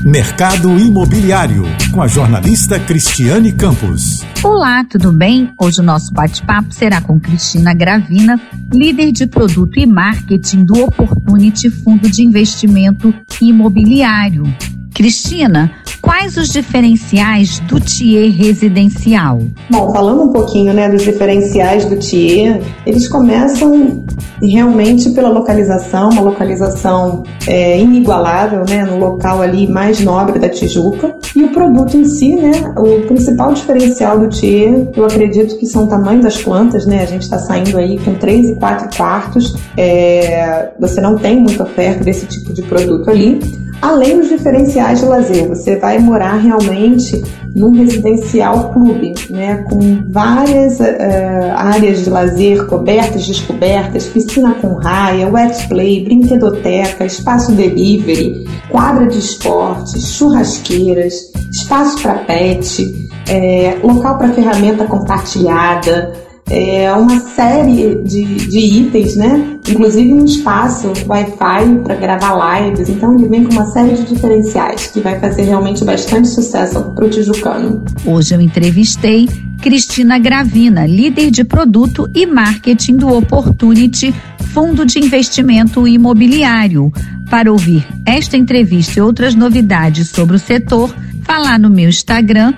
Mercado Imobiliário, com a jornalista Cristiane Campos. Olá, tudo bem? Hoje o nosso bate-papo será com Cristina Gravina, líder de produto e marketing do Opportunity Fundo de Investimento Imobiliário. Cristina, quais os diferenciais do TIE residencial? Bom, falando um pouquinho, dos diferenciais do TIE, eles começam realmente pela localização, uma localização inigualável, no local ali mais nobre da Tijuca. E o produto em si, o principal diferencial do TIE, eu acredito que são o tamanho das plantas, a gente está saindo aí com 3 e 4 quartos, você não tem muita oferta desse tipo de produto ali. Além dos diferenciais de lazer, você vai morar realmente num residencial clube, com várias áreas de lazer cobertas, descobertas, piscina com raia, wet play, brinquedoteca, espaço delivery, quadra de esportes, churrasqueiras, espaço para pet, local para ferramenta compartilhada, uma série de itens, inclusive um espaço Wi-Fi para gravar lives. Então ele vem com uma série de diferenciais que vai fazer realmente bastante sucesso para o tijucano. Hoje eu entrevistei Cristina Gravina, líder de produto e marketing do Opportunity Fundo de Investimento Imobiliário. Para ouvir esta entrevista e outras novidades sobre o setor, vá lá no meu Instagram,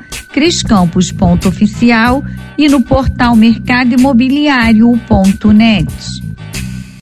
criscampos.oficial, e no portal mercadoimobiliario.net.